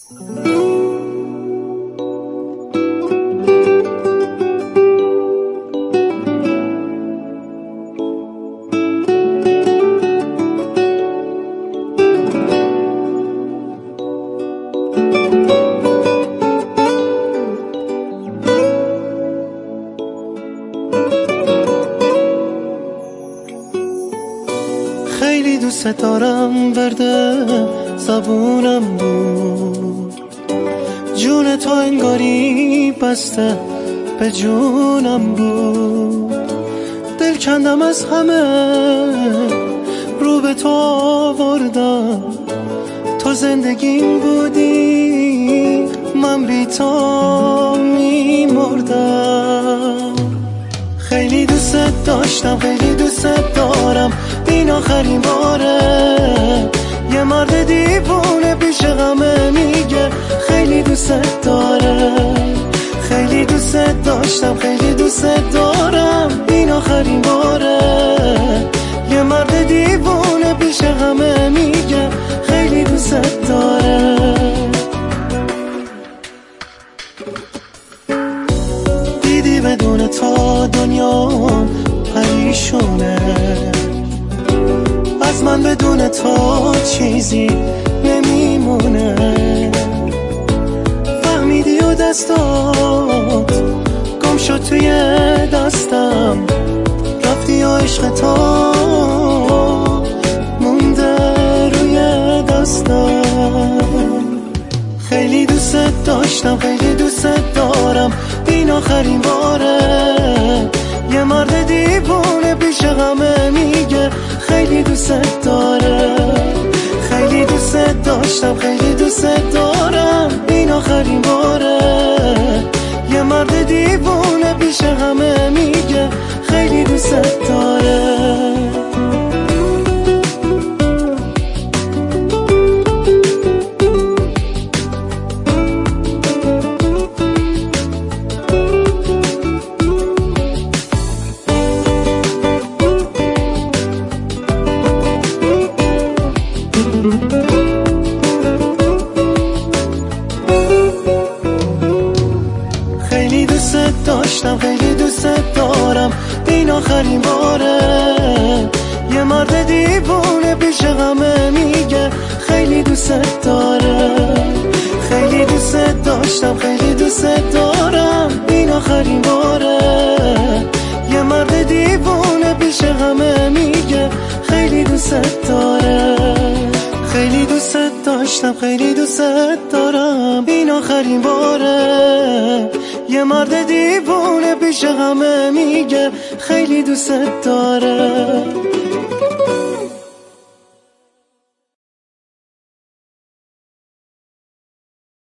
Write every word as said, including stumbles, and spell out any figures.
خیلی دوست دارم، ورده زبونم بود، جون تو انگاری بسته به جونم بود. دل کندم از همه رو به تو آوردم، تو زندگیم بودی من بی تو می مردم. خیلی دوست داشتم، خیلی دوست دارم، این آخرین باره. یه مرد دیوونه پیش غمه میگه خیلی دوست داره. خیلی دوست داشتم، خیلی دوست دارم، این آخرین باره. یه مرد دیوونه پیش غمه میگه خیلی دوست داره. دیدی بدون تو دنیا پریشونه، از من بدون تو چیزی نمیمونه. فهمیدی و دستات گم شد توی دستم، رفتی و عشق تو مونده روی دستم. خیلی دوست داشتم، خیلی دوست دارم، این آخرین باره. یه مرد دیوونه پیش غمه میگه خیلی دوست داره. خیلی دوست داشتم، خیلی دوست دارم، این آخرین باره. یه مرد دیوونه پیش غمه میگه خیلی دوست داره. خیلی دوست داشتم، خیلی دوست دارم، این آخرین باره. یه مرد دیوونه پیش غمه میگه خیلی دوست داره. خیلی دوست داشتم، خیلی دوست دارم، این آخرین باره. یه مرد دیوونه پیش غمه میگه خیلی دوست داره. خیلی دوست داشتم، خیلی دوست دارم، این آخرین باره. یه مرد دیوونه پیش غمه میگه خیلی دوست داره.